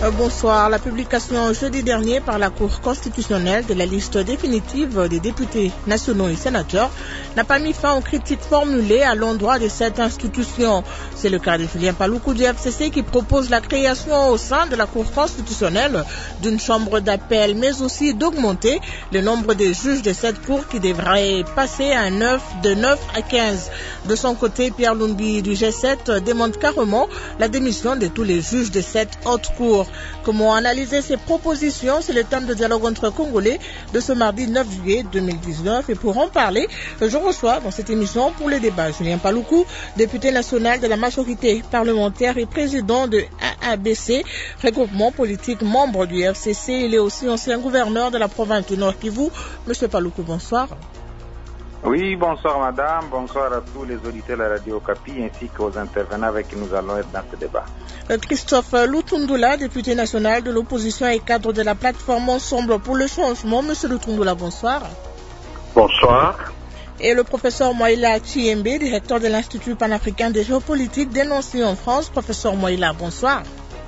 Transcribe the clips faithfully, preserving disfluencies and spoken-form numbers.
Bonsoir. La publication jeudi dernier par la Cour constitutionnelle de la liste définitive des députés nationaux et sénateurs n'a pas mis fin aux critiques formulées à l'endroit de cette institution. C'est le cas de Julien Paloukou du F C C qui propose la création au sein de la Cour constitutionnelle d'une chambre d'appel, mais aussi d'augmenter le nombre de juges de cette Cour qui devrait passer à neuf, de neuf à quinze. De son côté, Pierre Lumbi du G sept demande carrément la démission de tous les juges de cette haute Cour. Comment analyser ces propositions? C'est le thème de dialogue entre Congolais de ce mardi neuf juillet deux mille dix-neuf. Et pour en parler, je reçois dans cette émission pour le débat Julien Paloukou, député national de la majorité parlementaire et président de A A B C, regroupement politique membre du F C C. Il est aussi ancien gouverneur de la province du Nord Kivu. Monsieur Paloukou, bonsoir. Oui, bonsoir madame, bonsoir à tous les auditeurs de la radio Okapi ainsi qu'aux intervenants avec qui nous allons être dans ce débat. Christophe Lutundula, député national de l'opposition et cadre de la plateforme Ensemble pour le changement. Monsieur Lutundula, bonsoir. Bonsoir. Et le professeur Moïla Chiembe, directeur de l'Institut panafricain de géopolitique dénoncé en France. Professeur Moïla, bonsoir.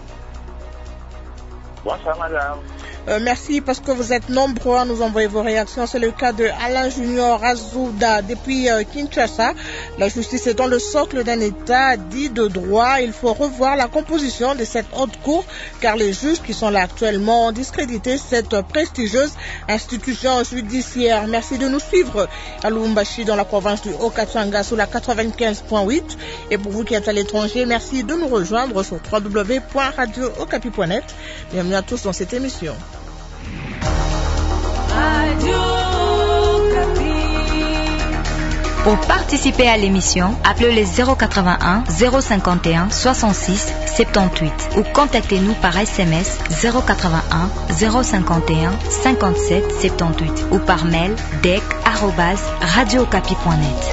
Bonsoir madame. Euh, merci parce que vous êtes nombreux à nous envoyer vos réactions. C'est le cas de Alain Junior Azouda depuis euh, Kinshasa. La justice étant le socle d'un État dit de droit, il faut revoir la composition de cette haute cour car les juges qui sont là actuellement ont discrédité cette prestigieuse institution judiciaire. Merci de nous suivre à Lubumbashi dans la province du Haut-Katanga sous la quatre-vingt-quinze point huit. Et pour vous qui êtes à l'étranger, merci de nous rejoindre sur w w w point radio okapi point net. Bienvenue à tous dans cette émission. Pour participer à l'émission, appelez les zéro quatre-vingt-un, zéro cinquante et un, soixante-six, soixante-dix-huit ou contactez-nous par S M S zéro quatre-vingt-un, zéro cinquante et un, cinquante-sept, soixante-dix-huit ou par mail d e c arobase radio okapi point net.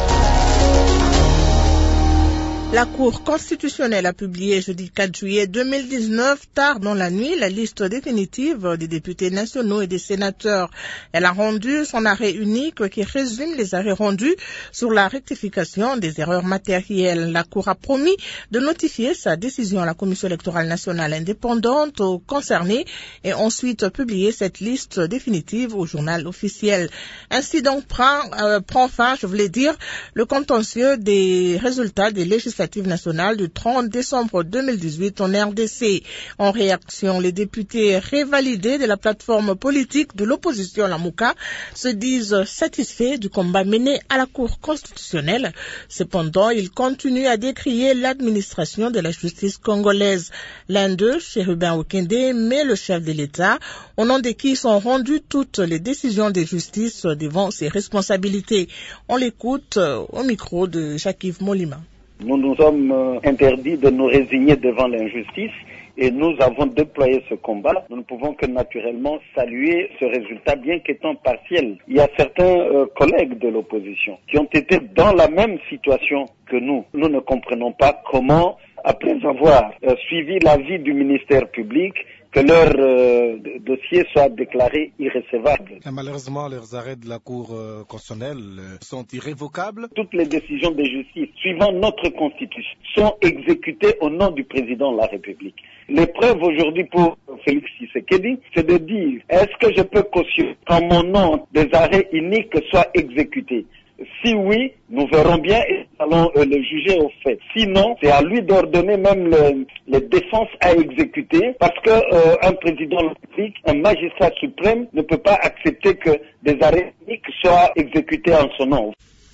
La Cour constitutionnelle a publié jeudi quatre juillet deux mille dix-neuf, tard dans la nuit, la liste définitive des députés nationaux et des sénateurs. Elle a rendu son arrêt unique qui résume les arrêts rendus sur la rectification des erreurs matérielles. La Cour a promis de notifier sa décision à la Commission électorale nationale indépendante concernée et ensuite publier cette liste définitive au journal officiel. Ainsi donc prend, euh, prend fin, je voulais dire, le contentieux des résultats des législatives nationale du trente décembre deux mille dix-huit en R D C. En réaction, les députés révalidés de la plateforme politique de l'opposition, la Mouka, se disent satisfaits du combat mené à la Cour constitutionnelle. Cependant, ils continuent à décrier l'administration de la justice congolaise. L'un d'eux, Chérubin Okende, mais le chef de l'État, au nom de qui sont rendues toutes les décisions de justice devant ses responsabilités. On l'écoute au micro de Jacques-Yves Molima. Nous nous sommes interdits de nous résigner devant l'injustice et nous avons déployé ce combat. Nous ne pouvons que naturellement saluer ce résultat, bien qu'étant partiel. Il y a certains euh, collègues de l'opposition qui ont été dans la même situation que nous. Nous ne comprenons pas comment, après avoir euh, suivi l'avis du ministère public, que leur euh, dossier soit déclaré irrecevable. Et malheureusement, leurs arrêts de la Cour euh, constitutionnelle euh, sont irrévocables. Toutes les décisions de justice suivant notre Constitution sont exécutées au nom du président de la République. L'épreuve aujourd'hui pour Félix Tshisekedi, c'est de dire, est-ce que je peux cautionner qu'en mon nom des arrêts uniques soient exécutés? Si oui, nous verrons bien et nous allons euh, le juger au fait. Sinon, c'est à lui d'ordonner même le, les défenses à exécuter parce que euh, un président de la République, un magistrat suprême ne peut pas accepter que des arrêts uniques soient exécutés en son nom.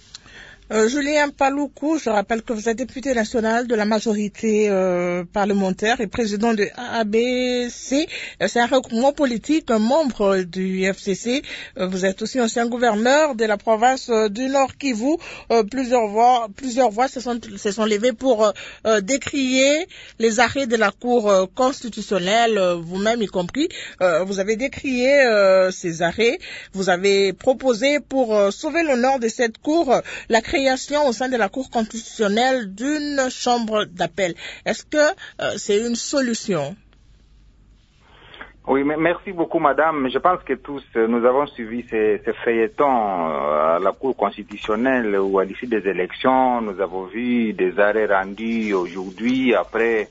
Euh, Julien Paloukou, je rappelle que vous êtes député national de la majorité euh, parlementaire et président de A A B C. Euh, c'est un regroupement politique, un membre du F C C. Euh, vous êtes aussi ancien gouverneur de la province euh, du Nord Kivu. Euh, plusieurs voix, plusieurs voix se sont, se sont levées pour euh, décrier les arrêts de la Cour euh, constitutionnelle, euh, vous-même y compris. Euh, vous avez décrié euh, ces arrêts. Vous avez proposé pour euh, sauver l'honneur de cette Cour euh, la création au sein de la Cour constitutionnelle d'une chambre d'appel. Est-ce que euh, c'est une solution? Oui, mais merci beaucoup, madame. Je pense que tous, nous avons suivi ces, ces feuilletons à la Cour constitutionnelle où, à l'issue des élections, nous avons vu des arrêts rendus aujourd'hui après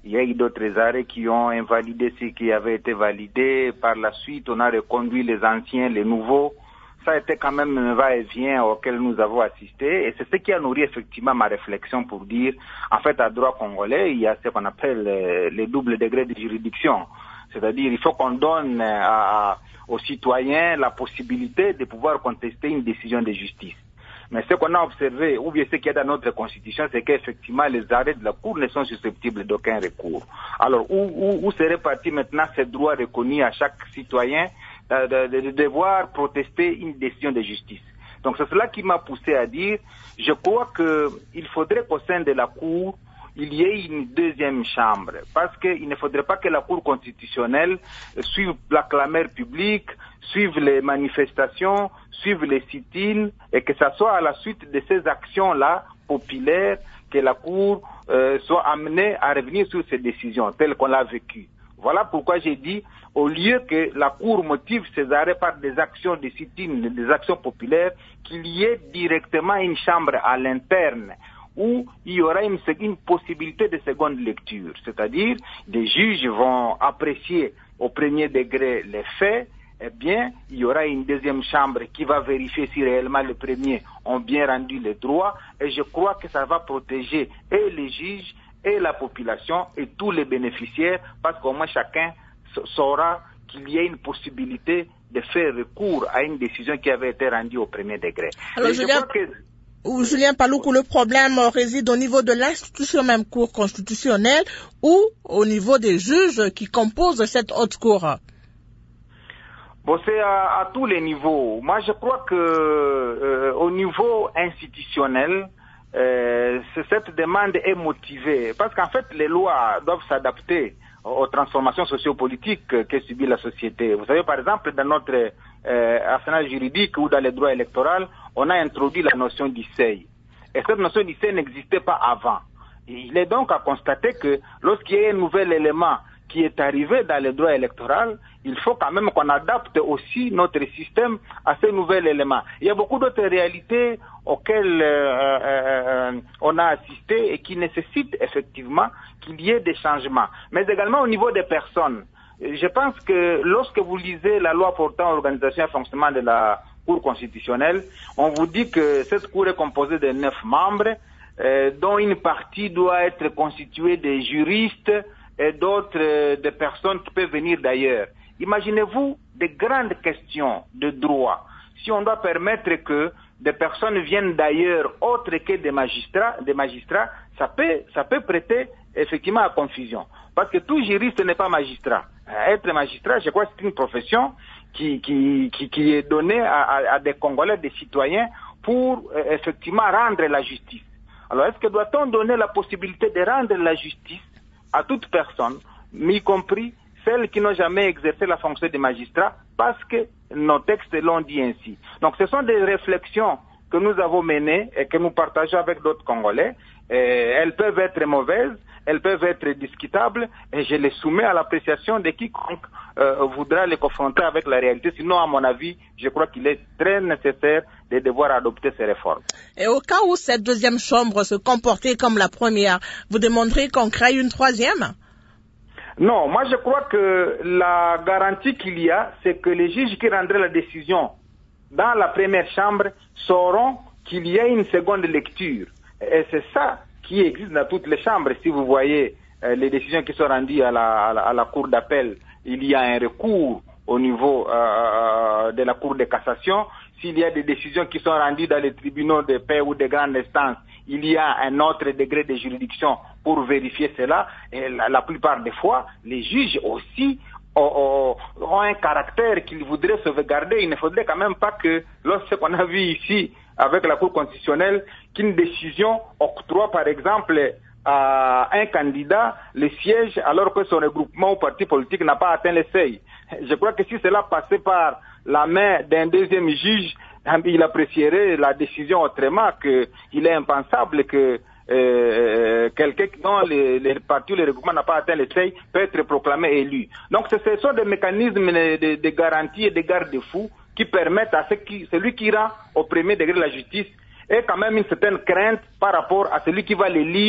Il y a eu d'autres arrêts qui ont invalidé ce qui avait été validé. Par la suite, on a reconduit les anciens, les nouveaux. Ça a été quand même un va-et-vient auquel nous avons assisté. Et c'est ce qui a nourri effectivement ma réflexion pour dire, en fait, à droit congolais, il y a ce qu'on appelle les, les doubles degrés de juridiction. C'est-à-dire, il faut qu'on donne à, à, aux citoyens la possibilité de pouvoir contester une décision de justice. Mais ce qu'on a observé, ou bien ce qu'il y a dans notre constitution, c'est qu'effectivement, les arrêts de la Cour ne sont susceptibles d'aucun recours. Alors, où, où, où serait parti maintenant ces droits reconnus à chaque citoyen de, de, de devoir protester une décision de justice? Donc, c'est cela qui m'a poussé à dire, je crois qu'il faudrait qu'au sein de la Cour, il y ait une deuxième chambre, parce qu'il ne faudrait pas que la Cour constitutionnelle suive la clameur publique, suive les manifestations, suive les sit-ins, et que ça soit à la suite de ces actions-là populaires que la Cour euh, soit amenée à revenir sur ces décisions telles qu'on l'a vécues. Voilà pourquoi j'ai dit, au lieu que la Cour motive ses arrêts par des actions de sit-in, des actions populaires, qu'il y ait directement une chambre à l'interne, où il y aura une, une possibilité de seconde lecture. C'est-à-dire, des juges vont apprécier au premier degré les faits, eh bien, il y aura une deuxième chambre qui va vérifier si réellement les premiers ont bien rendu les droits, et je crois que ça va protéger et les juges, et la population, et tous les bénéficiaires, parce qu'au moins chacun saura qu'il y a une possibilité de faire recours à une décision qui avait été rendue au premier degré. Alors, je crois que... Ou Julien Paluku, le problème réside au niveau de l'institution même Cour constitutionnelle ou au niveau des juges qui composent cette haute cour? Bon, c'est à, à tous les niveaux. Moi, je crois que euh, au niveau institutionnel, euh, cette demande est motivée parce qu'en fait, les lois doivent s'adapter aux transformations sociopolitiques que subit la société. Vous savez, par exemple, dans notre euh, arsenal juridique ou dans le droit électoral, on a introduit la notion d'I C E I. Et cette notion d'I C E I n'existait pas avant. Il est donc à constater que lorsqu'il y a un nouvel élément qui est arrivé dans le droit électoral, il faut quand même qu'on adapte aussi notre système à ce nouvel élément. Il y a beaucoup d'autres réalités auxquelles euh, euh, on a assisté et qui nécessitent effectivement qu'il y ait des changements. Mais également au niveau des personnes. Je pense que lorsque vous lisez la loi portant organisation et fonctionnement de la Cour constitutionnelle, on vous dit que cette Cour est composée de neuf membres, euh, dont une partie doit être constituée de juristes et d'autres euh, de personnes qui peuvent venir d'ailleurs. Imaginez-vous des grandes questions de droit. Si on doit permettre que des personnes viennent d'ailleurs autres que des magistrats, des magistrats, ça peut, ça peut prêter effectivement à confusion. Parce que tout juriste n'est pas magistrat. Être magistrat, je crois que c'est une profession qui, qui, qui, qui est donnée à, à, à des Congolais, des citoyens, pour euh, effectivement rendre la justice. Alors, est-ce que doit-on donner la possibilité de rendre la justice à toute personne, y compris celles qui n'ont jamais exercé la fonction de magistrat, parce que nos textes l'ont dit ainsi. Donc ce sont des réflexions que nous avons menées et que nous partageons avec d'autres Congolais. Et elles peuvent être mauvaises, elles peuvent être discutables, et je les soumets à l'appréciation de quiconque euh, voudra les confronter avec la réalité. Sinon, à mon avis, je crois qu'il est très nécessaire de devoir adopter ces réformes. Et au cas où cette deuxième chambre se comportait comme la première, vous demanderez qu'on crée une troisième? Non, moi je crois que la garantie qu'il y a, c'est que les juges qui rendraient la décision dans la première chambre sauront qu'il y a une seconde lecture. Et c'est ça qui existe dans toutes les chambres. Si vous voyez euh, les décisions qui sont rendues à la, à la, à la Cour d'appel, il y a un recours au niveau euh, de la Cour de cassation. S'il y a des décisions qui sont rendues dans les tribunaux de paix ou de grande instance, il y a un autre degré de juridiction pour vérifier cela. Et la, la plupart des fois, les juges aussi ont, ont un caractère qu'ils voudraient sauvegarder. Il ne faudrait quand même pas que, lorsqu'on a vu ici, avec la Cour constitutionnelle, qu'une décision octroie, par exemple, à un candidat le siège alors que son regroupement ou parti politique n'a pas atteint le seuil. Je crois que si cela passait par la main d'un deuxième juge, il apprécierait la décision autrement, qu'il est impensable que euh, quelqu'un dont les, les partis ou le regroupement n'a pas atteint le seuil peut être proclamé élu. Donc ce sont des mécanismes de, de garantie et de garde-fous qui permettent à ce qui, celui qui rend au premier degré de la justice ait quand même une certaine crainte par rapport à celui qui va les lire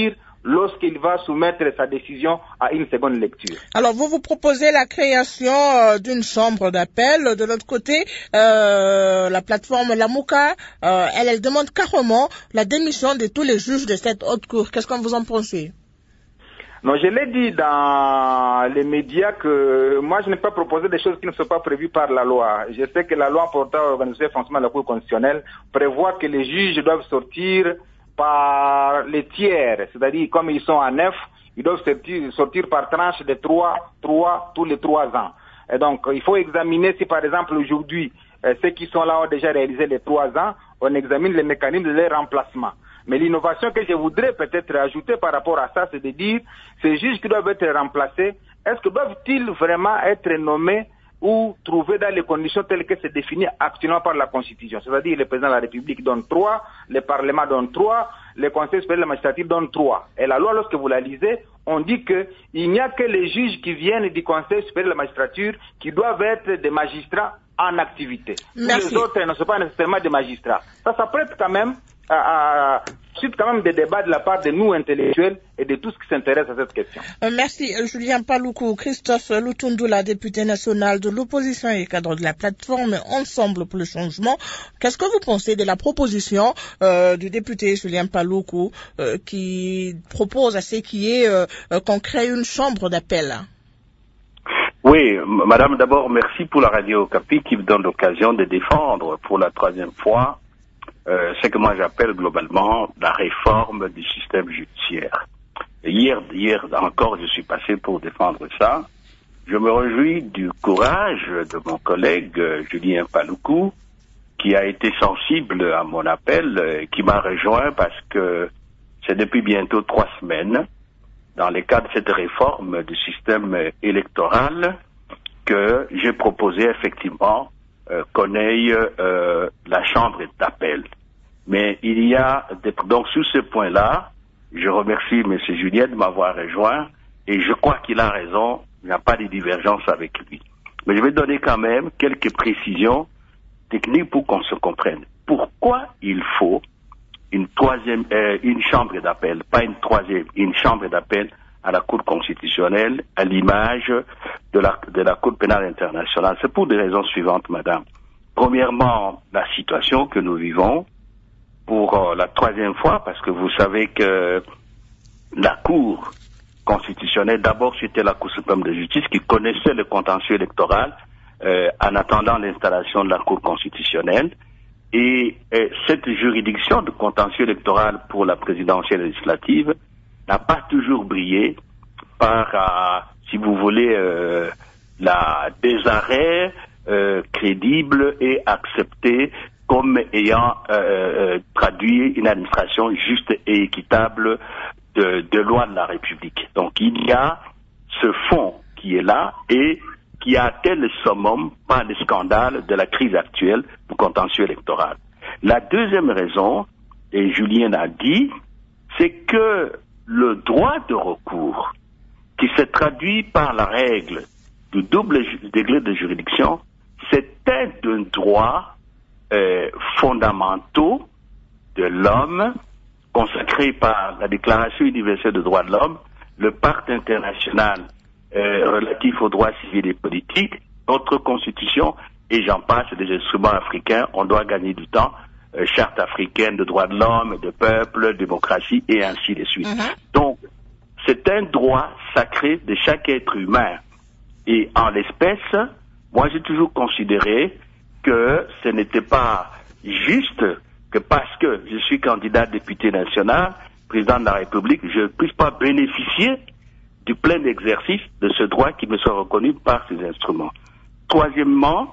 lorsqu'il va soumettre sa décision à une seconde lecture. Alors, vous vous proposez la création euh, d'une chambre d'appel. De l'autre côté, euh, la plateforme Lamouka, euh, elle, elle demande carrément la démission de tous les juges de cette haute cour. Qu'est-ce que vous en pensez? Non, je l'ai dit dans les médias que moi je n'ai pas proposé des choses qui ne sont pas prévues par la loi. Je sais que la loi portant organisation et fonctionnement de la Cour constitutionnelle prévoit que les juges doivent sortir par les tiers, c'est-à-dire comme ils sont en neuf, ils doivent sortir, sortir par tranche de trois, trois, tous les trois ans. Et donc il faut examiner si par exemple aujourd'hui euh, ceux qui sont là ont déjà réalisé les trois ans, on examine les mécanismes de leur remplacement. Mais l'innovation que je voudrais peut-être ajouter par rapport à ça, c'est de dire, ces juges qui doivent être remplacés, est-ce que doivent-ils vraiment être nommés ou trouvés dans les conditions telles que c'est défini actuellement par la Constitution? C'est-à-dire le président de la République donne trois, le Parlement donne trois, le Conseil supérieur de la magistrature donne trois. Et la loi, lorsque vous la lisez, on dit qu'il n'y a que les juges qui viennent du Conseil supérieur de la magistrature qui doivent être des magistrats en activité. Merci. Les autres ne sont pas nécessairement des magistrats. Ça s'apprête quand même à, à suite quand même des débats de la part de nous intellectuels et de tous qui s'intéressent à cette question. Euh, merci Julien Paluku. Christophe Lutundula, député national de l'opposition et cadre de la plateforme Ensemble pour le changement. Qu'est-ce que vous pensez de la proposition euh, du député Julien Paluku euh, qui propose à ce qui est euh, euh, qu'on crée une chambre d'appel? Oui, madame, d'abord, merci pour la Radio Okapi qui me donne l'occasion de défendre pour la troisième fois euh, ce que moi j'appelle globalement la réforme du système judiciaire. Et hier, hier encore, je suis passé pour défendre ça. Je me réjouis du courage de mon collègue euh, Julien Paluku qui a été sensible à mon appel, euh, qui m'a rejoint parce que c'est depuis bientôt trois semaines dans le cadre de cette réforme du système électoral que j'ai proposé effectivement euh, qu'on ait euh, la chambre d'appel. Mais il y a des... donc sur ce point-là, je remercie M. Julien de m'avoir rejoint et je crois qu'il a raison, il n'y a pas de divergence avec lui. Mais je vais donner quand même quelques précisions techniques pour qu'on se comprenne. Pourquoi il faut une troisième, euh, une chambre d'appel, pas une troisième, une chambre d'appel à la Cour constitutionnelle, à l'image de la, de la Cour pénale internationale? C'est pour des raisons suivantes, madame. Premièrement, la situation que nous vivons pour euh, la troisième fois, parce que vous savez que la Cour constitutionnelle, d'abord c'était la Cour suprême de justice qui connaissait le contentieux électoral euh, en attendant l'installation de la Cour constitutionnelle. Et euh, cette juridiction de contentieux électoral pour la présidentielle législative n'a pas toujours brillé par, euh, si vous voulez, euh, la, des arrêts euh, crédibles et acceptés comme ayant euh, traduit une administration juste et équitable de, de loi de la République. Donc il y a ce fond qui est là et qui a atteint le summum par le scandale de la crise actuelle du contentieux électoral. La deuxième raison, et Julien a dit, c'est que le droit de recours, qui se traduit par la règle du double degré de juridiction, c'est un droit euh, fondamental de l'homme, consacré par la Déclaration universelle des droits de l'homme, le Pacte international euh, relatif aux droits civils et politiques, notre constitution, et j'en passe, des instruments africains, on doit gagner du temps, euh, charte africaine de droits de l'homme, de peuple, démocratie, et ainsi de suite. Mm-hmm. Donc, c'est un droit sacré de chaque être humain. Et en l'espèce, moi j'ai toujours considéré que ce n'était pas juste que parce que je suis candidat député national, président de la République, je ne puisse pas bénéficier du plein exercice de ce droit qui me soit reconnu par ces instruments. Troisièmement,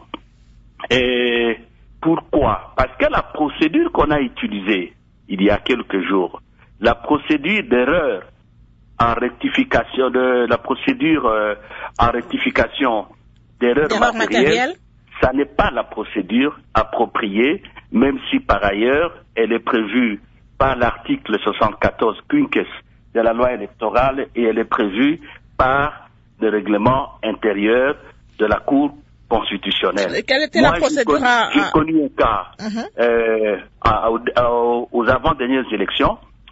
et pourquoi? Parce que la procédure qu'on a utilisée il y a quelques jours, la procédure d'erreur en rectification de la procédure euh, en rectification d'erreurs matérielles, matérielle. Ça n'est pas la procédure appropriée, même si par ailleurs elle est prévue par l'article soixante-quatorze quinques de la loi électorale et elle est prévue par le règlement intérieur de la Cour constitutionnelle. Quelle était Moi, la procédure J'ai connu, à... connu un cas uh-huh. euh, à, à, aux avant-dernières élections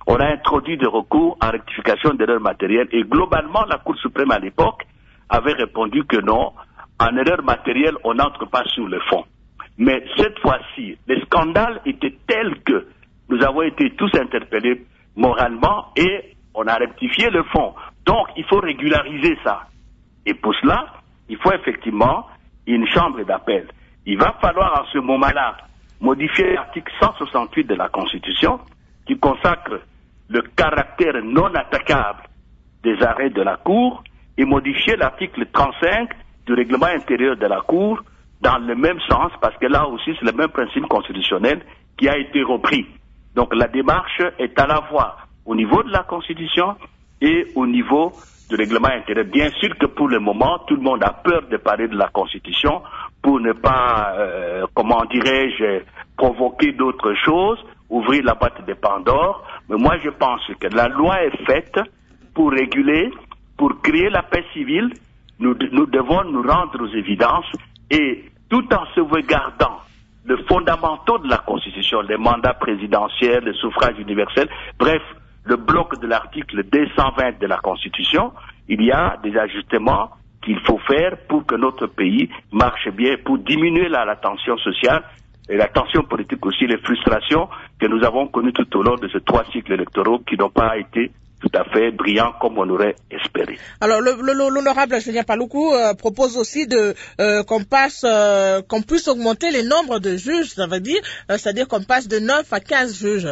on a introduit des recours en rectification d'erreurs matérielles et globalement, la Cour suprême à l'époque avait répondu que non, en erreur matérielle, on n'entre pas sur le fond. Mais cette fois-ci, le scandale était tel que nous avons été tous interpellés moralement et on a rectifié le fond. Donc, il faut régulariser ça. Et pour cela, il faut effectivement une chambre d'appel. Il va falloir en ce moment-là modifier l'article cent soixante-huit de la Constitution qui consacre le caractère non attaquable des arrêts de la Cour et modifier l'article trente-cinq du règlement intérieur de la Cour dans le même sens, parce que là aussi c'est le même principe constitutionnel qui a été repris. Donc la démarche est à la fois au niveau de la Constitution et au niveau du règlement intérieur. Bien sûr que pour le moment, tout le monde a peur de parler de la Constitution pour ne pas, euh, comment dirais-je, provoquer d'autres choses, ouvrir la boîte de Pandore. Mais moi je pense que la loi est faite pour réguler, pour créer la paix civile. Nous, nous devons nous rendre aux évidences et tout en sauvegardant le fondamentaux de la Constitution, les mandats présidentiels, le suffrage universel, bref, le bloc de l'article deux cent vingt de la Constitution, il y a des ajustements qu'il faut faire pour que notre pays marche bien, pour diminuer la, la tension sociale et la tension politique aussi, les frustrations que nous avons connues tout au long de ces trois cycles électoraux qui n'ont pas été tout à fait brillants comme on aurait espéré. Alors, le, le, l'honorable Julien Paluku euh, propose aussi de euh, qu'on passe, euh, qu'on puisse augmenter les nombres de juges, ça veut dire, euh, c'est-à-dire qu'on passe de neuf à quinze juges.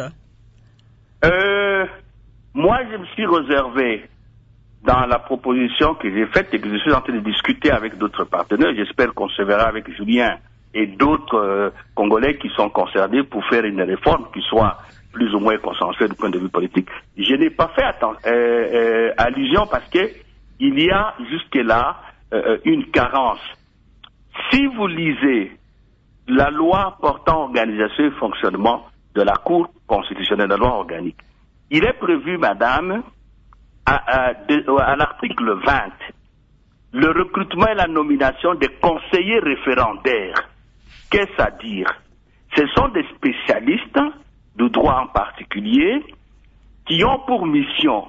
Euh, moi, je me suis réservé dans la proposition que j'ai faite et que je suis en train de discuter avec d'autres partenaires. J'espère qu'on se verra avec Julien et d'autres euh, Congolais qui sont concernés pour faire une réforme qui soit plus ou moins consensuelle du point de vue politique. Je n'ai pas fait atten- euh, euh, allusion parce que il y a jusque-là euh, une carence. Si vous lisez la loi portant organisation et fonctionnement de la Cour constitutionnelle, la loi organique, il est prévu, madame, à, à, de, à l'article vingt, le recrutement et la nomination des conseillers référendaires. Qu'est-ce à dire? Ce sont des spécialistes du droit en particulier qui ont pour mission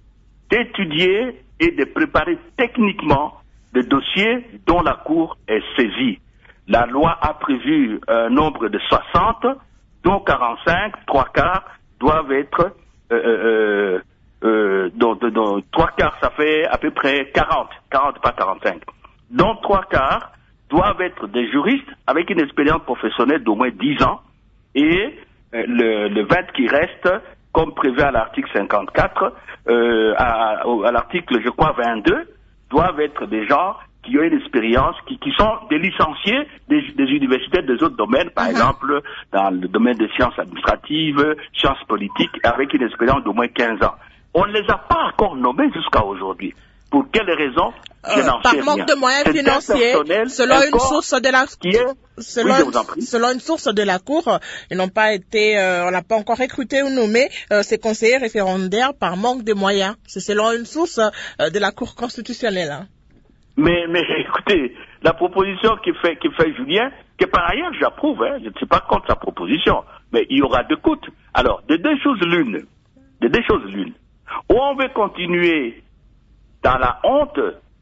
d'étudier et de préparer techniquement des dossiers dont la Cour est saisie. La loi a prévu un nombre de soixante, dont quarante-cinq, trois quarts doivent être euh, euh, euh, donc, donc, trois quarts, ça fait à peu près quarante, quarante pas quarante-cinq. Donc trois quarts doivent être des juristes avec une expérience professionnelle d'au moins dix ans et euh, le, le vingt qui reste, comme prévu à l'article cinquante-quatre, euh, à, à l'article, je crois, vingt-deux, doivent être des gens qui ont une expérience, qui, qui sont des licenciés des, des universités des autres domaines, par mm-hmm. exemple dans le domaine des sciences administratives, sciences politiques, avec une expérience d'au moins quinze ans. On ne les a pas encore nommés jusqu'à aujourd'hui. Pour quelles raisons? Je euh, n'en par sais manque rien. de moyens C'est financiers, selon une source de la qui est... selon, oui, je vous en prie. selon une source de la Cour, ils n'ont pas été, euh, on n'a pas encore recruté ou nommé euh, ces conseillers référendaires par manque de moyens. C'est selon une source euh, de la Cour constitutionnelle. Hein. Mais, mais écoutez, la proposition qui fait, qui fait Julien, que par ailleurs j'approuve, hein, je ne suis pas contre sa proposition, mais il y aura deux coûts. Alors, de deux choses l'une, de deux choses l'une. Ou on veut continuer dans la honte,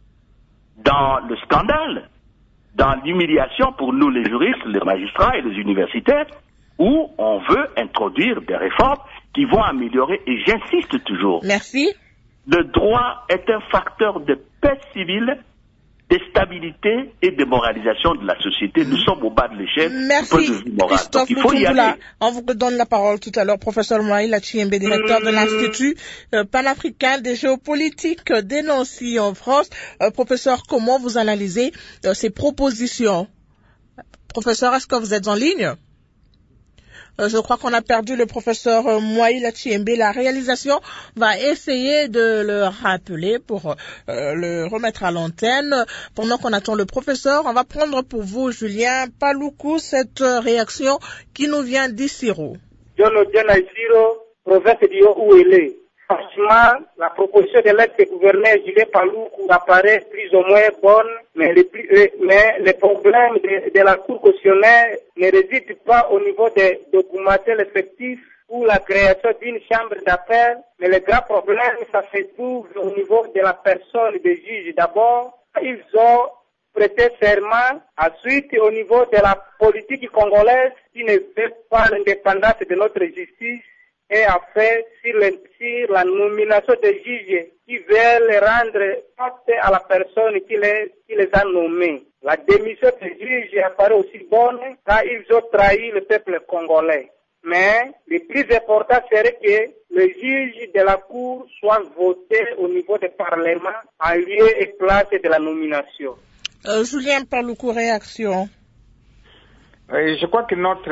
dans le scandale, dans l'humiliation pour nous les juristes, les magistrats et les universitaires, ou on veut introduire des réformes qui vont améliorer, et j'insiste toujours. Merci. Le droit est un facteur de paix civile, de stabilité et de moralisation de la société. Nous sommes au bas de l'échelle. Merci, Christophe Lutumbula. On vous donne la parole tout à l'heure, professeur Moïla Chiembe, directeur de l'Institut euh, panafricain des géopolitiques des Nancy en France. Euh, professeur, comment vous analysez euh, ces propositions? Professeur, est-ce que vous êtes en ligne? Euh, je crois qu'on a perdu le professeur euh, Moïla Chiembe. La réalisation va essayer de le rappeler pour euh, le remettre à l'antenne. Pendant qu'on attend le professeur, on va prendre pour vous, Julien Paluku, cette euh, réaction qui nous vient d'Issiro. Jono Diana Issiro, province d'Io où il est. Franchement, la proposition de l'ex-gouverneur Julien Paluku apparaît plus ou moins bonne, mais, les plus, mais les problèmes de, de la Cour constitutionnelle ne résident pas au niveau de d'augmenter l'effectif ou la création d'une chambre d'appel. Mais le grand problème, ça se trouve au niveau de la personne des juges. D'abord, ils ont prêté serment. Ensuite, au niveau de la politique congolaise, qui ne veut pas l'indépendance de notre justice. Et enfin, sur, le, sur la nomination des juges qui veulent rendre compte à la personne qui les, qui les a nommés. La démission des juges apparaît aussi bonne car ils ont trahi le peuple congolais. Mais le plus important serait que les juges de la Cour soient votés au niveau du Parlement en lieu et place de la nomination. Euh, Julien Paloukou, réaction. Je crois que notre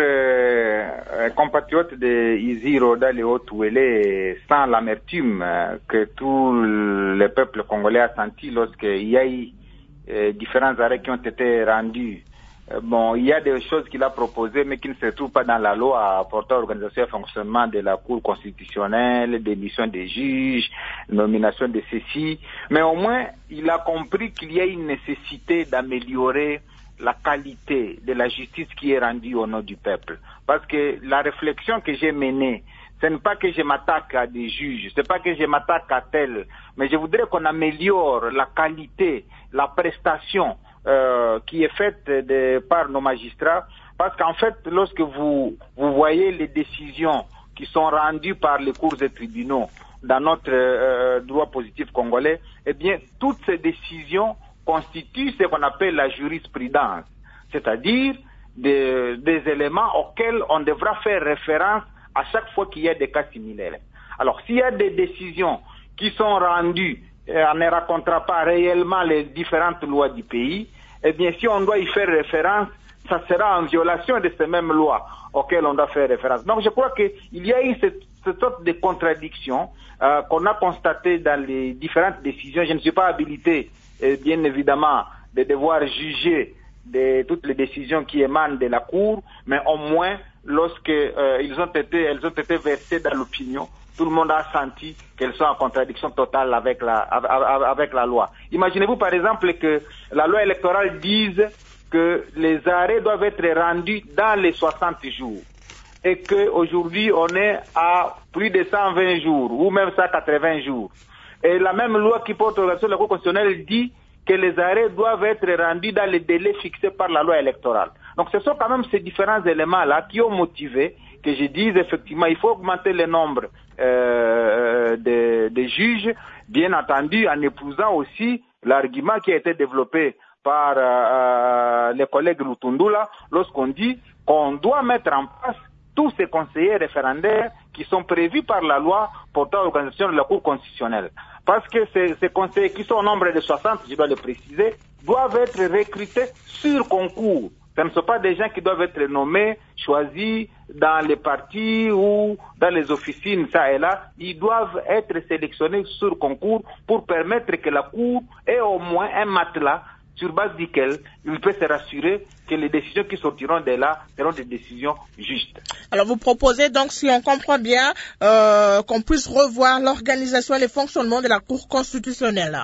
euh, compatriote de Iziro dans les Hautes-Ouélé sent l'amertume que tout le peuple congolais a senti lorsqu'il y a eu euh, différents arrêts qui ont été rendus. Euh, bon, il y a des choses qu'il a proposées mais qui ne se trouvent pas dans la loi portant organisation et fonctionnement de la Cour constitutionnelle, démission des juges, nomination de ceux-ci. Mais au moins, il a compris qu'il y a une nécessité d'améliorer la qualité de la justice qui est rendue au nom du peuple. Parce que la réflexion que j'ai menée, ce n'est pas que je m'attaque à des juges, ce n'est pas que je m'attaque à tel, mais je voudrais qu'on améliore la qualité, la prestation euh, qui est faite de, par nos magistrats. Parce qu'en fait, lorsque vous, vous voyez les décisions qui sont rendues par les cours et tribunaux dans notre euh, droit positif congolais, eh bien, toutes ces décisions constitue ce qu'on appelle la jurisprudence, c'est-à-dire des, des éléments auxquels on devra faire référence à chaque fois qu'il y a des cas similaires. Alors, s'il y a des décisions qui sont rendues et on ne racontera pas réellement les différentes lois du pays, eh bien, si on doit y faire référence, ça sera en violation de ces mêmes lois auxquelles on doit faire référence. Donc, je crois qu'il y a eu cette, cette sorte de contradiction euh, qu'on a constatée dans les différentes décisions. Je ne suis pas habilité et bien évidemment de devoir juger de toutes les décisions qui émanent de la Cour, mais au moins lorsque euh, ils ont été, elles ont été versées dans l'opinion, tout le monde a senti qu'elles sont en contradiction totale avec la, avec la loi. Imaginez-vous par exemple que la loi électorale dise que les arrêts doivent être rendus dans les soixante jours et qu'aujourd'hui on est à plus de cent vingt jours ou même cent quatre-vingts jours. Et la même loi qui porte sur la Cour constitutionnelle dit que les arrêts doivent être rendus dans les délais fixés par la loi électorale. Donc ce sont quand même ces différents éléments-là qui ont motivé que je dise effectivement il faut augmenter le nombre euh, de, de juges, bien entendu en épousant aussi l'argument qui a été développé par euh, les collègues Lutundula lorsqu'on dit qu'on doit mettre en place tous ces conseillers référendaires qui sont prévus par la loi portant l'organisation de la Cour constitutionnelle. Parce que ces, ces conseillers qui sont au nombre de soixante, je dois le préciser, doivent être recrutés sur concours. Ce ne sont pas des gens qui doivent être nommés, choisis dans les partis ou dans les officines, ça et là. Ils doivent être sélectionnés sur concours pour permettre que la Cour ait au moins un matelas sur base duquel il peut se rassurer que les décisions qui sortiront de là seront des décisions justes. Alors vous proposez donc, si on comprend bien, euh, qu'on puisse revoir l'organisation et le fonctionnement de la Cour constitutionnelle.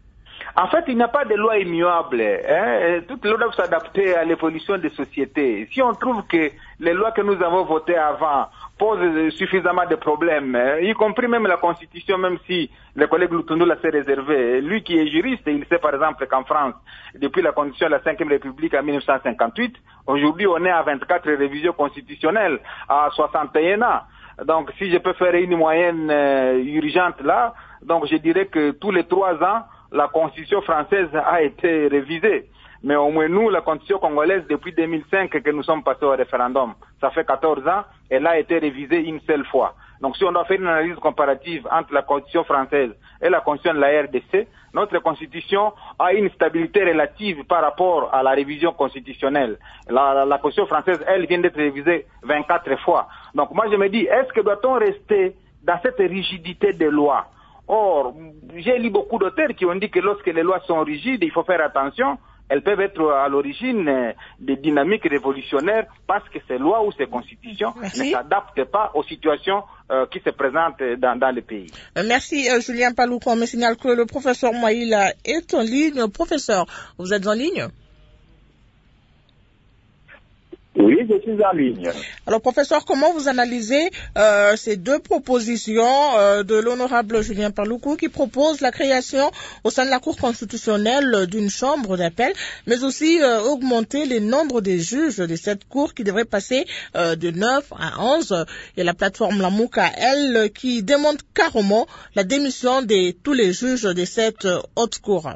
En fait, il n'y a pas de loi immuable. Hein? Toutes les lois doivent s'adapter à l'évolution des sociétés. Si on trouve que les lois que nous avons votées avant posent suffisamment de problèmes, hein, y compris même la Constitution, même si le collègue Lutundula s'est réservé. Lui qui est juriste, il sait par exemple qu'en France, depuis la Constitution de la cinquième République en mille neuf cent cinquante-huit, aujourd'hui on est à vingt-quatre révisions constitutionnelles, à soixante et un ans. Donc si je peux faire une moyenne euh, urgente là, donc je dirais que tous les trois ans, la Constitution française a été révisée. Mais au moins nous, la Constitution congolaise, depuis deux mille cinq que nous sommes passés au référendum, ça fait quatorze ans, elle a été révisée une seule fois. Donc si on doit faire une analyse comparative entre la Constitution française et la Constitution de la R D C, notre Constitution a une stabilité relative par rapport à la révision constitutionnelle. La, la, la Constitution française, elle, vient d'être révisée vingt-quatre fois. Donc moi je me dis, est-ce que doit-on rester dans cette rigidité des lois? Or, j'ai lu beaucoup d'auteurs qui ont dit que lorsque les lois sont rigides, il faut faire attention. Elles peuvent être à l'origine des dynamiques révolutionnaires parce que ces lois ou ces constitutions Merci. ne s'adaptent pas aux situations euh, qui se présentent dans, dans le pays. Merci euh, Julien Paloukou. On me signale que le professeur Moïla est en ligne. Professeur, vous êtes en ligne? Oui, je suis en ligne. Alors, professeur, comment vous analysez euh, ces deux propositions euh, de l'honorable Julien Paluku qui propose la création au sein de la Cour constitutionnelle d'une chambre d'appel, mais aussi euh, augmenter les nombres des juges de cette Cour qui devrait passer euh, de neuf à onze. Et la plateforme Lamuka, elle, qui demande carrément la démission de tous les juges de cette euh, haute Cour.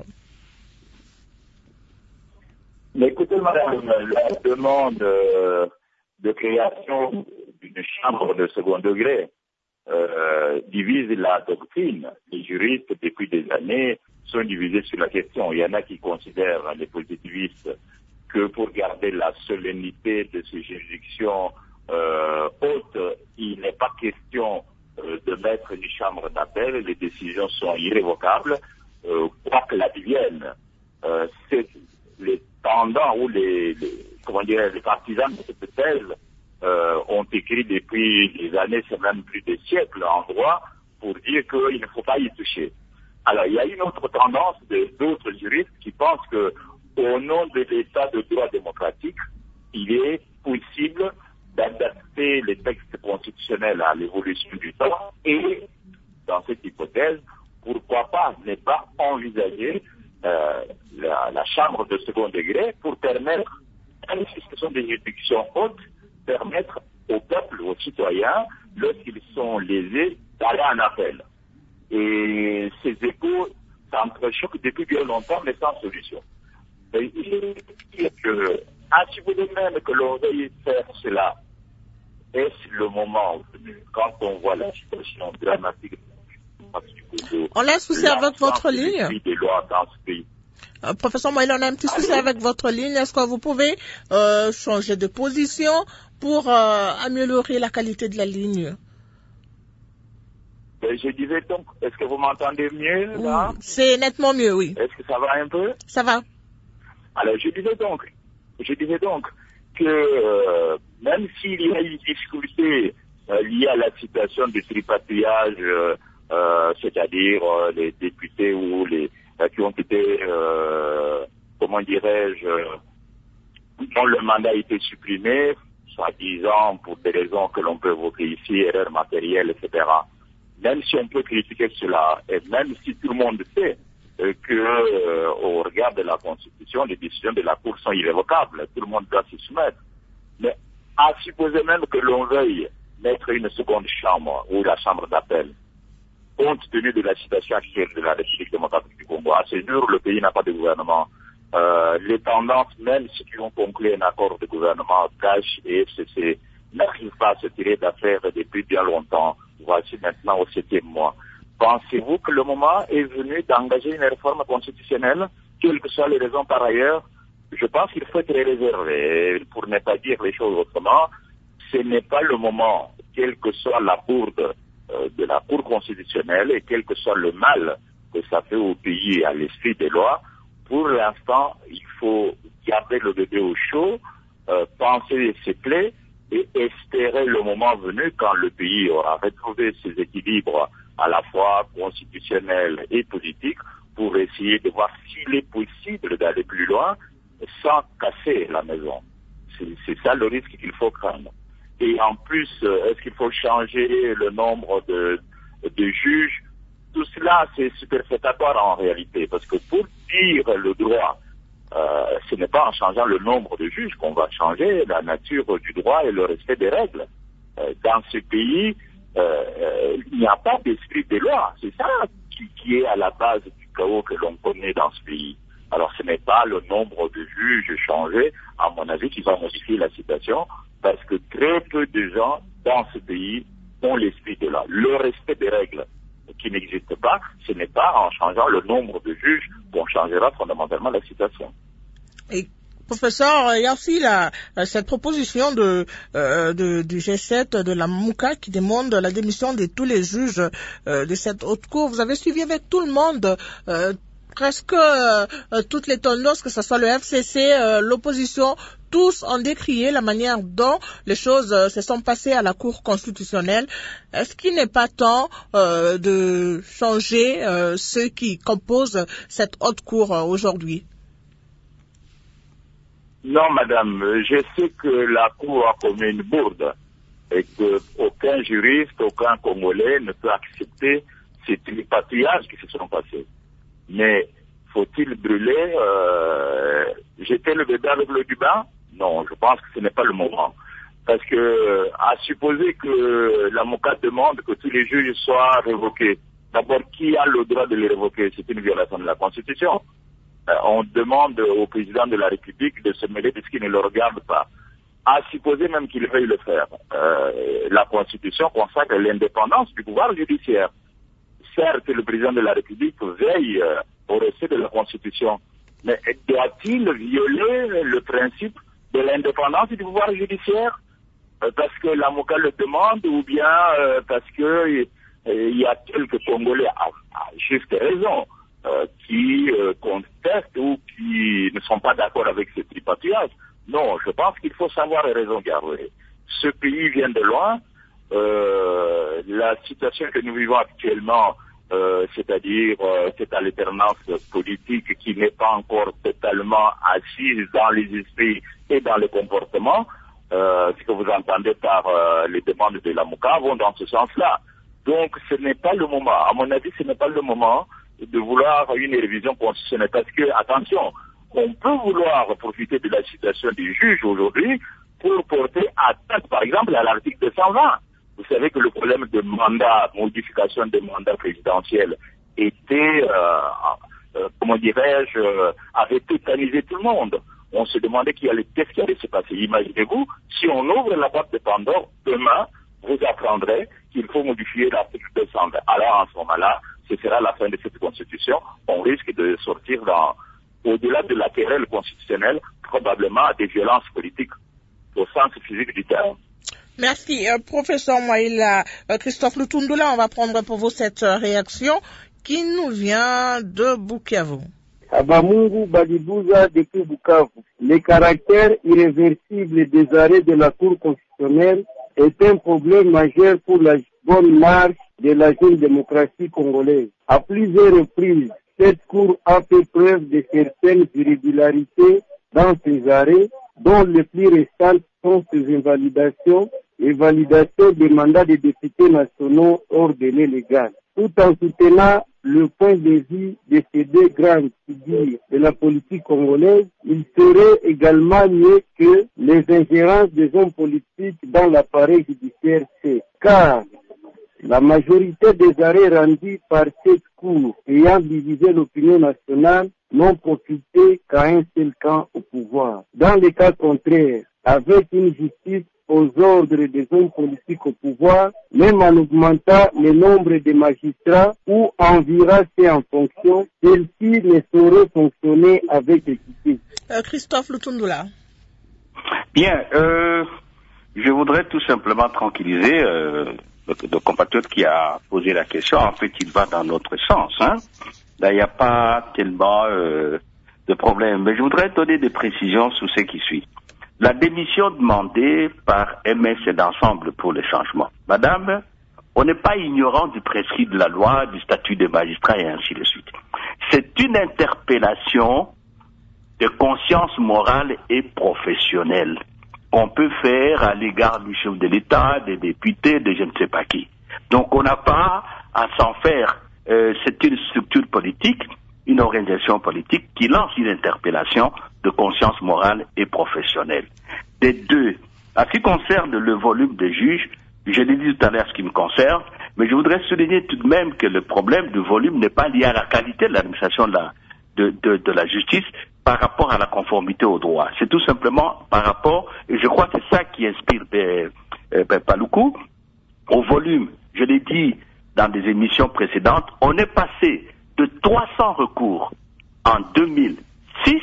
Mais écoutez, madame, la demande euh, de création d'une chambre de second degré euh, divise la doctrine. Les juristes, depuis des années, sont divisés sur la question. Il y en a qui considèrent, les positivistes, que pour garder la solennité de ces juridictions euh, hautes, il n'est pas question euh, de mettre une chambre d'appel. Les décisions sont irrévocables, euh, quoi que l'advienne. Euh, c'est les tendants ou les, les comment dire, les partisans de cette thèse euh, ont écrit depuis des années, c'est même plus de siècles en droit, pour dire qu'il ne faut pas y toucher. Alors, il y a une autre tendance d'autres juristes qui pensent que, au nom de l'état de droit démocratique, il est possible d'adapter les textes constitutionnels à l'évolution du temps et, dans cette hypothèse, pourquoi pas ne pas envisager Euh, la, la chambre de second degré pour permettre, même si ce sont des juridictions hautes, permettre au peuple, aux citoyens, lorsqu'ils sont lésés, d'aller en appel. Et ces échos s'entrechoquent depuis bien longtemps, mais sans solution. Et il dit que, à supposer même que l'on veuille faire cela, est-ce le moment venu, quand on voit la situation dramatique? On a un souci avec votre ligne. Euh, professeur Moïla, on a un petit souci avec votre ligne. Est-ce que vous pouvez euh, changer de position pour euh, améliorer la qualité de la ligne? Je disais donc, est-ce que vous m'entendez mieux là? Oui, c'est nettement mieux, oui. Est-ce que ça va un peu? Ça va. Alors je disais donc, je disais donc que euh, même s'il y a une difficulté euh, liée à la situation du tripatouillage, euh, Euh, c'est-à-dire euh, les députés ou les euh, qui ont été, euh, comment dirais-je, euh, dont le mandat a été supprimé, soi-disant pour des raisons que l'on peut évoquer ici, erreurs matérielles, et cetera. Même si on peut critiquer cela, et même si tout le monde sait euh, que, euh, au regard de la Constitution, les décisions de la Cour sont irrévocables, tout le monde doit s'y soumettre. Mais à supposer même que l'on veuille mettre une seconde chambre ou la chambre d'appel, compte tenu de la situation actuelle de la République démocratique du Congo. À ce jour, le pays n'a pas de gouvernement. Euh, les tendances, même si qui ont conclu un accord de gouvernement, Cash et F C C, n'arrivent pas à se tirer d'affaire depuis bien longtemps. Voici maintenant au septième mois. Pensez-vous que le moment est venu d'engager une réforme constitutionnelle, quelles que soient les raisons par ailleurs? Je pense qu'il faut être réservé. Pour ne pas dire les choses autrement, ce n'est pas le moment, quelle que soit la bourde de la Cour constitutionnelle et quel que soit le mal que ça fait au pays et à l'esprit des lois, pour l'instant, il faut garder le bébé au chaud, euh, penser ses plaies et espérer le moment venu quand le pays aura retrouvé ses équilibres à la fois constitutionnels et politiques pour essayer de voir s'il est possible d'aller plus loin sans casser la maison. C'est ça le risque qu'il faut craindre. Et en plus, est-ce qu'il faut changer le nombre de, de juges? Tout cela, c'est superfétatoire en réalité, parce que pour dire le droit, euh, ce n'est pas en changeant le nombre de juges qu'on va changer la nature du droit et le respect des règles. Euh, dans ce pays, euh, euh, il n'y a pas d'esprit des lois. C'est ça qui, qui est à la base du chaos que l'on connaît dans ce pays. Alors ce n'est pas le nombre de juges changés, à mon avis, qui va modifier la situation, parce que très peu de gens dans ce pays ont l'esprit de là. Le respect des règles qui n'existe pas, ce n'est pas en changeant le nombre de juges qu'on changera fondamentalement la situation. Et professeur, il y a aussi la, cette proposition de, euh, de, du G sept de la Mouka qui demande la démission de tous les juges euh, de cette haute cour. Vous avez suivi avec tout le monde euh, presque euh, toutes les tendances, que ce soit le F C C, euh, l'opposition, tous ont décrié la manière dont les choses euh, se sont passées à la Cour constitutionnelle. Est-ce qu'il n'est pas temps euh, de changer euh, ceux qui composent cette haute cour euh, aujourd'hui? Non, madame, je sais que la Cour a commis une bourde et qu'aucun juriste, aucun Congolais ne peut accepter ces tripatouillages qui se sont passés. Mais faut-il brûler, euh, jeter le bébé avec l'eau du bain? Non, je pense que ce n'est pas le moment. Parce que, à supposer que l'avocat demande que tous les juges soient révoqués, d'abord, qui a le droit de les révoquer? C'est une violation de la Constitution. Euh, on demande au président de la République de se mêler de ce qui ne le regarde pas. À supposer même qu'il veuille le faire. Euh, la Constitution consacre l'indépendance du pouvoir judiciaire. Certes, le président de la République veille euh, au respect de la Constitution, mais doit-il violer le principe de l'indépendance du pouvoir judiciaire euh, parce que l'avocat le demande ou bien euh, parce que euh, il y a quelques Congolais à, à juste raison euh, qui euh, contestent ou qui ne sont pas d'accord avec ce tripatouillage? Non, je pense qu'il faut savoir raison garder. Ce pays vient de loin. Euh, la situation que nous vivons actuellement, euh, c'est-à-dire euh, cette alternance politique qui n'est pas encore totalement assise dans les esprits et dans les comportements, euh, ce que vous entendez par euh, les demandes de la MOCA vont dans ce sens-là. Donc ce n'est pas le moment, à mon avis, ce n'est pas le moment de vouloir une révision constitutionnelle parce que, attention, on peut vouloir profiter de la situation des juges aujourd'hui pour porter atteinte, par exemple, à l'article deux cent vingt. Vous savez que le problème de mandat, modification des mandats présidentiels était, euh, euh, comment dirais-je, euh, avait tétanisé tout le monde. On se demandait qui allait, qu'est-ce qui allait se passer. Imaginez-vous, si on ouvre la boîte de Pandore, demain, vous apprendrez qu'il faut modifier l'article deux cent vingt. Alors, en ce moment-là, ce sera la fin de cette constitution. On risque de sortir dans, au-delà de la querelle constitutionnelle, probablement des violences politiques au sens physique du terme. Merci. Euh, professeur Mouaïla, euh, Christophe Lutundula, on va prendre pour vous cette euh, réaction qui nous vient de Bukavu. Abamungu Balibouza depuis Bukavu. Le caractère irréversible des arrêts de la Cour constitutionnelle est un problème majeur pour la bonne marche de la jeune démocratie congolaise. À plusieurs reprises, cette Cour a fait preuve de certaines irrégularités dans ses arrêts, dont les plus récentes sont ses invalidations et validations des mandats des députés nationaux hors délai légal. Tout en soutenant le point de vue de ces deux grandes figures de la politique congolaise, il serait également mieux que les ingérences des hommes politiques dans l'appareil judiciaire fait. Car la majorité des arrêts rendus par cette Cour ayant divisé l'opinion nationale n'ont profité qu'à un seul camp au pouvoir. Dans le cas contraire, avec une justice aux ordres des hommes politiques au pouvoir, même en augmentant le nombre de magistrats ou en virant ces en fonction, celle-ci ne saurait fonctionner avec équité. Euh, Christophe Lutundula. Bien, euh, je voudrais tout simplement tranquilliser euh, le, le compatriote qui a posé la question. En fait, il va dans notre sens. Hein. Là, il n'y a pas tellement euh, de problème. Mais je voudrais donner des précisions sur ce qui suit. La démission demandée par M S et d'ensemble pour le changement. Madame, on n'est pas ignorant du prescrit de la loi, du statut des magistrats et ainsi de suite. C'est une interpellation de conscience morale et professionnelle qu'on peut faire à l'égard du chef de l'État, des députés, de je ne sais pas qui. Donc on n'a pas à s'en faire. Euh, c'est une structure politique, une organisation politique qui lance une interpellation de conscience morale et professionnelle. Des deux, à ce qui concerne le volume des juges, je l'ai dit tout à l'heure ce qui me concerne, mais je voudrais souligner tout de même que le problème du volume n'est pas lié à la qualité de l'administration de la, de, de, de la justice par rapport à la conformité au droit. C'est tout simplement par rapport, et je crois que c'est ça qui inspire des, euh, ben, Paluku, au volume. Je l'ai dit dans des émissions précédentes, on est passé de trois cents recours en deux mille six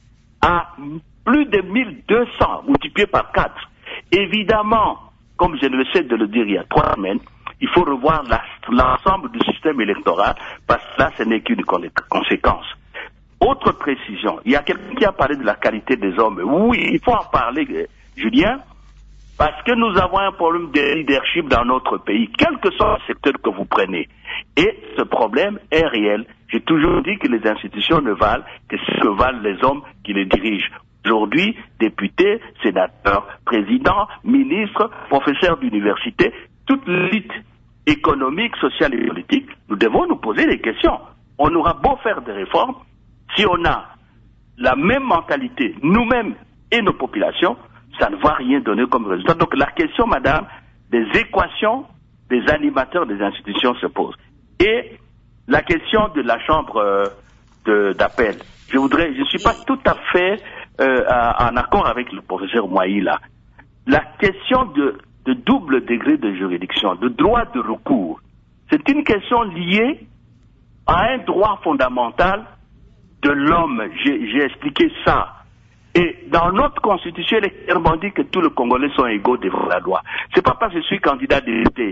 à plus de mille deux cents multiplié par quatre. Évidemment, comme je ne sais de le dire il y a trois semaines, il faut revoir la, l'ensemble du système électoral parce que là, ce n'est qu'une conséquence. Autre précision, il y a quelqu'un qui a parlé de la qualité des hommes. Oui, il faut en parler, Julien, parce que nous avons un problème de leadership dans notre pays, quel que soit le secteur que vous prenez. Et ce problème est réel. J'ai toujours dit que les institutions ne valent que ce que valent les hommes qui les dirigent. Aujourd'hui, députés, sénateurs, présidents, ministres, professeurs d'université, toute l'élite économique, sociale et politique, nous devons nous poser des questions. On aura beau faire des réformes, si on a la même mentalité, nous-mêmes et nos populations, ça ne va rien donner comme résultat. Donc la question, madame, des équations des animateurs des institutions se pose. Et la question de la chambre euh, de, d'appel, je voudrais, je ne suis pas tout à fait euh, en accord avec le professeur Moïla là. La question de, de double degré de juridiction, de droit de recours, c'est une question liée à un droit fondamental de l'homme. J'ai, j'ai expliqué ça. Et dans notre constitution, il est clairement dit que tous les Congolais sont égaux devant la loi. C'est pas parce que je suis candidat député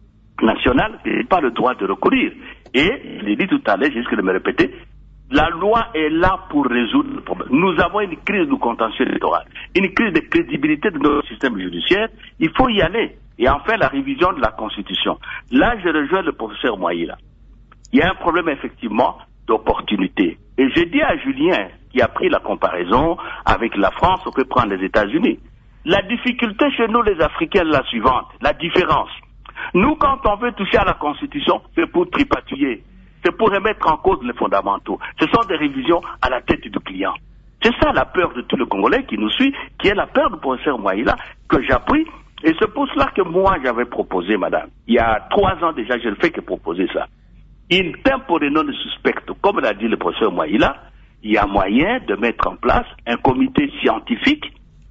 national que je n'ai pas le droit de recourir. Et, je l'ai dit tout à l'heure, j'ai juste de me répéter, la loi est là pour résoudre le problème. Nous avons une crise du contentieux électoral, une crise de crédibilité de notre système judiciaire. Il faut y aller. Et enfin, la révision de la Constitution. Là, je rejoins le professeur Moïla. Il y a un problème, effectivement, d'opportunité. Et je dis à Julien, qui a pris la comparaison avec la France, on peut prendre les États-Unis. La difficulté chez nous, les Africains, est la suivante, la différence. Nous, quand on veut toucher à la Constitution, c'est pour tripatouiller, c'est pour remettre en cause les fondamentaux. Ce sont des révisions à la tête du client. C'est ça la peur de tout le Congolais qui nous suit, qui est la peur du professeur Moïla, que j'appuie. Et c'est pour cela que moi, j'avais proposé, madame, il y a trois ans déjà, je ne fais que proposer ça. In tempore non suspecto, comme l'a dit le professeur Moïla, il y a moyen de mettre en place un comité scientifique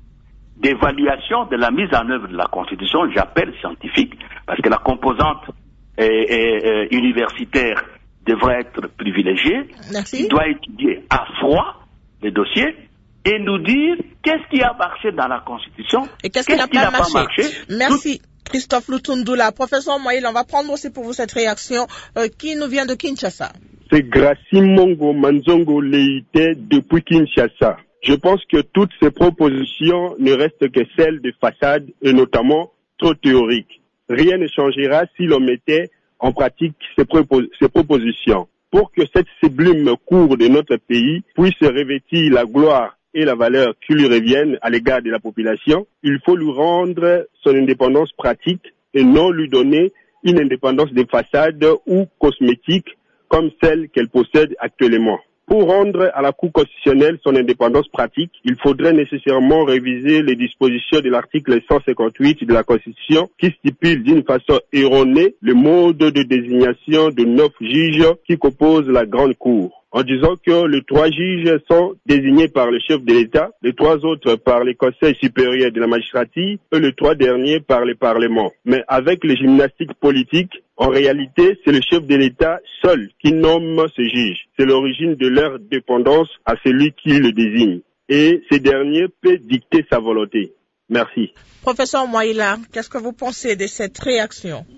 d'évaluation de la mise en œuvre de la Constitution, j'appelle scientifique, parce que la composante est, est, est, universitaire devrait être privilégiée. Merci. Il doit étudier à froid les dossiers et nous dire qu'est-ce qui a marché dans la Constitution et qu'est-ce, qu'est-ce qui n'a pas, pas marché. Merci. Tout... Christophe Lutundula. Professeur Moïla, on va prendre aussi pour vous cette réaction euh, qui nous vient de Kinshasa. C'est Gracie Mongo Manzongo Leite depuis Kinshasa. Je pense que toutes ces propositions ne restent que celles de façade et notamment trop théoriques. Rien ne changera si l'on mettait en pratique ces, propos- ces propositions. Pour que cette sublime cour de notre pays puisse revêtir la gloire et la valeur qui lui reviennent à l'égard de la population, il faut lui rendre son indépendance pratique et non lui donner une indépendance de façade ou cosmétique comme celle qu'elle possède actuellement. Pour rendre à la Cour constitutionnelle son indépendance pratique, il faudrait nécessairement réviser les dispositions de l'article cent cinquante-huit de la Constitution qui stipule d'une façon erronée le mode de désignation de neuf juges qui composent la Grande Cour, en disant que les trois juges sont désignés par le chef de l'État, les trois autres par les conseils supérieurs de la magistrature et les trois derniers par le Parlement. Mais avec les gymnastiques politiques, en réalité, c'est le chef de l'État seul qui nomme ces juges. C'est l'origine de leur dépendance à celui qui le désigne. Et ce dernier peut dicter sa volonté. Merci. Professeur Moïla, qu'est-ce que vous pensez de cette réaction?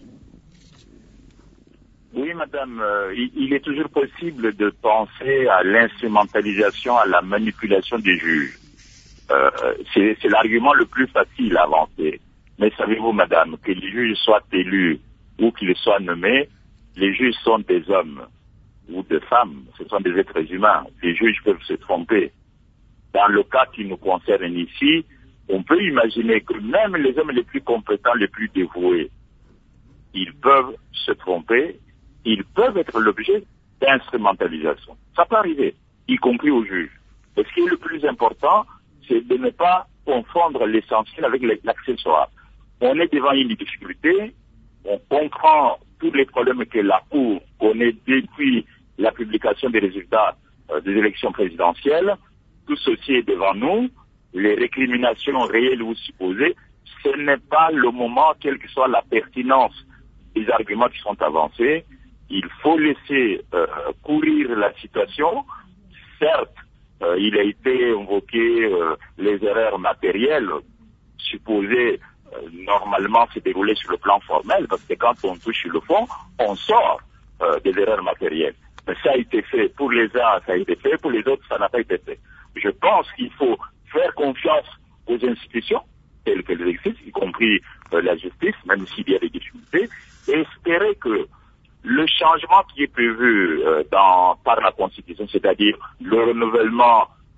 Oui, madame, euh, il, il est toujours possible de penser à l'instrumentalisation, à la manipulation des juges. Euh, c'est, c'est l'argument le plus facile à avancer. Mais savez-vous, madame, que les juges soient élus ou qu'ils soient nommés, les juges sont des hommes ou des femmes, ce sont des êtres humains. Les juges peuvent se tromper. Dans le cas qui nous concerne ici, on peut imaginer que même les hommes les plus compétents, les plus dévoués, ils peuvent se tromper, ils peuvent être l'objet d'instrumentalisation. Ça peut arriver, y compris aux juges. Et ce qui est le plus important, c'est de ne pas confondre l'essentiel avec l'accessoire. On est devant une difficulté, on comprend tous les problèmes que la Cour connaît depuis la publication des résultats euh, des élections présidentielles. Tout ceci est devant nous. Les récriminations réelles ou supposées, ce n'est pas le moment, quelle que soit la pertinence des arguments qui sont avancés. Il faut laisser euh, courir la situation. Certes, euh, il a été invoqué euh, les erreurs matérielles supposées. Euh, normalement se dérouler sur le plan formel, parce que quand on touche sur le fond, on sort euh, des erreurs matérielles. Mais ça a été fait pour les uns, ça a été fait, pour les autres, ça n'a pas été fait. Je pense qu'il faut faire confiance aux institutions telles qu'elles existent, y compris euh, la justice, même s'il y a des difficultés, et espérer que le changement qui est prévu euh, dans, par la Constitution, c'est-à-dire le renouvellement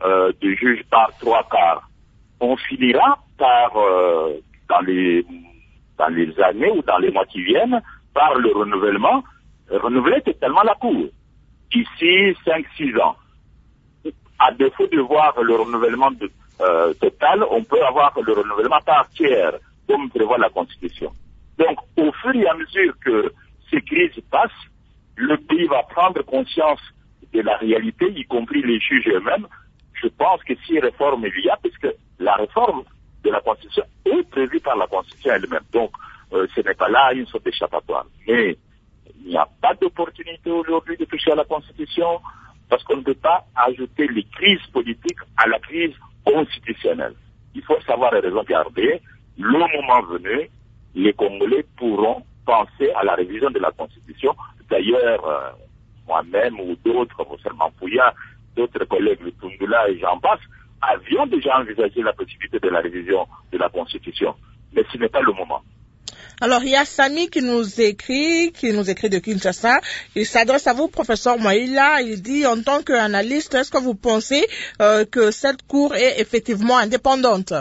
euh, de juges par trois quarts. On finira par, euh, dans les dans les années ou dans les mois qui viennent, par le renouvellement, renouveler totalement la Cour. D'ici cinq six ans. À défaut de voir le renouvellement de, euh, total, on peut avoir le renouvellement par tiers, comme prévoit la Constitution. Donc, au fur et à mesure que ces crises passent, le pays va prendre conscience de la réalité, y compris les juges eux-mêmes. Je pense que si réforme il y a, puisque la réforme de la Constitution est prévue par la Constitution elle-même. Donc, euh, ce n'est pas là une sorte d'échappatoire. Mais il n'y a pas d'opportunité aujourd'hui de toucher à la Constitution parce qu'on ne peut pas ajouter les crises politiques à la crise constitutionnelle. Il faut savoir et raison garder. Le moment venu, les Congolais pourront penser à la révision de la Constitution. D'ailleurs, euh, moi-même ou d'autres, Mousselman Pouya, d'autres collègues, le Tundula et j'en passe, avions déjà envisagé la possibilité de la révision de la Constitution. Mais ce n'est pas le moment. Alors, il y a Samy qui nous écrit, qui nous écrit de Kinshasa. Il s'adresse à vous, professeur Moïla. Il dit, en tant qu'analyste, est-ce que vous pensez euh, que cette Cour est effectivement indépendante?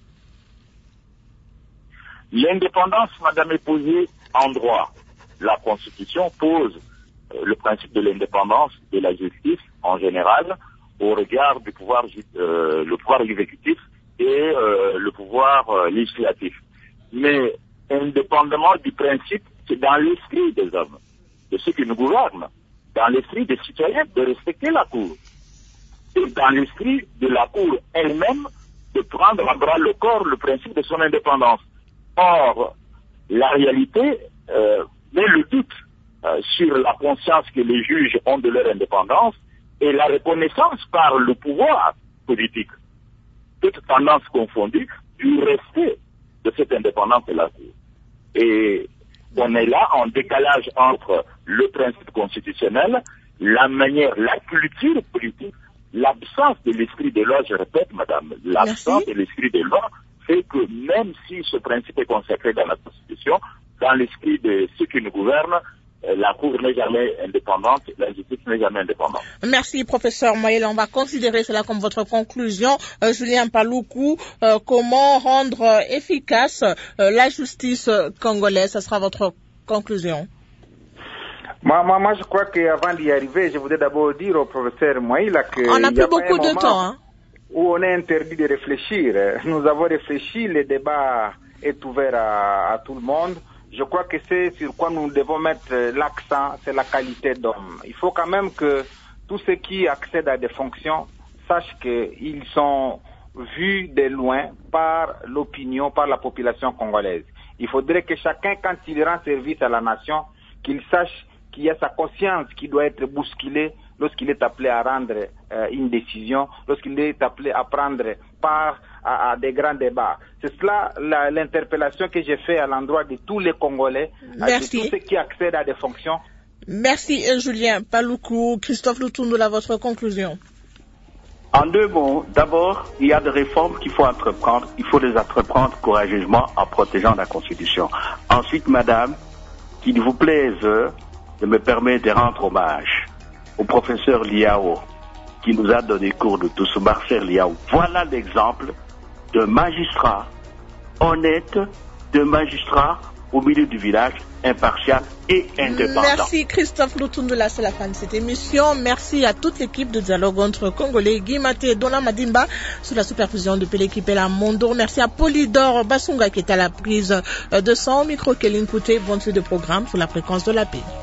L'indépendance, madame, est posée en droit. La Constitution pose euh, le principe de l'indépendance de la justice en général au regard du pouvoir, euh, le pouvoir exécutif et euh, le pouvoir euh, législatif. Mais indépendamment du principe, c'est dans l'esprit des hommes, de ceux qui nous gouvernent, dans l'esprit des citoyens de respecter la Cour, et dans l'esprit de la Cour elle-même de prendre à bras le corps le principe de son indépendance. Or, la réalité euh, met le doute euh, sur la conscience que les juges ont de leur indépendance et la reconnaissance par le pouvoir politique, toutes tendances confondues, du respect de cette indépendance de la Cour. Et on est là en décalage entre le principe constitutionnel, la manière, la culture politique, l'absence de l'esprit de loi, je répète, madame, l'absence de l'esprit de loi fait que même si ce principe est consacré dans la Constitution, dans l'esprit de ceux qui nous gouvernent, la Cour n'est jamais indépendante, la justice n'est jamais indépendante. Merci, professeur Moïla. On va considérer cela comme votre conclusion. Euh, Julien Paluku, euh, comment rendre euh, efficace euh, la justice congolaise? Ce sera votre conclusion. Moi, moi, moi je crois qu'avant d'y arriver, je voudrais d'abord dire au professeur Moïla que... On n'a plus beaucoup de temps. Hein? Où on est interdit de réfléchir. Nous avons réfléchi, le débat est ouvert à, à tout le monde. Je crois que c'est sur quoi nous devons mettre l'accent, c'est la qualité d'homme. Il faut quand même que tous ceux qui accèdent à des fonctions sachent qu'ils sont vus de loin par l'opinion, par la population congolaise. Il faudrait que chacun, quand il rend service à la nation, qu'il sache qu'il y a sa conscience qui doit être bousculée lorsqu'il est appelé à rendre euh, une décision, lorsqu'il est appelé à prendre part à, à des grands débats. C'est cela la, l'interpellation que j'ai faite à l'endroit de tous les Congolais, Merci. de tous ceux qui accèdent à des fonctions. Merci Julien Paluku. Christophe Lutundula, votre conclusion. En deux mots, d'abord, il y a des réformes qu'il faut entreprendre. Il faut les entreprendre courageusement en protégeant la Constitution. Ensuite, madame, qu'il vous plaise de me permettre de rendre hommage au professeur Liao, qui nous a donné cours de tout ce Marcel Liao. Voilà l'exemple d'un magistrat honnête, d'un magistrat au milieu du village, impartial et indépendant. Merci Christophe Lutundula, c'est la fin de cette émission. Merci à toute l'équipe de dialogue entre Congolais, Guy Maté et Dona Madimba, sous la supervision de l'équipe et la Mondo. Merci à Polydor Basunga qui est à la prise de son micro. Kéline Kouté, bonne suite de programme sous la fréquence de la paix.